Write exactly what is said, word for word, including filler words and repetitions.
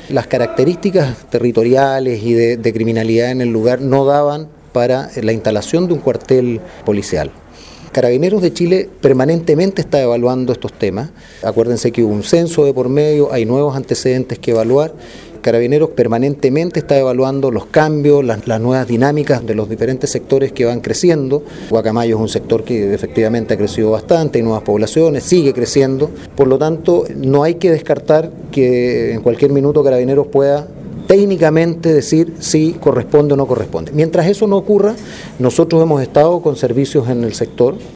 Las características territoriales y de, de criminalidad en el lugar no daban para la instalación de un cuartel policial. Carabineros de Chile permanentemente está evaluando estos temas. Acuérdense que hubo un censo de por medio, hay nuevos antecedentes que evaluar. Carabineros permanentemente está evaluando los cambios, las, las nuevas dinámicas de los diferentes sectores que van creciendo. Guacamayo es un sector que efectivamente ha crecido bastante, hay nuevas poblaciones, sigue creciendo. Por lo tanto, no hay que descartar que en cualquier minuto Carabineros pueda técnicamente decir si corresponde o no corresponde. Mientras eso no ocurra, nosotros hemos estado con servicios en el sector.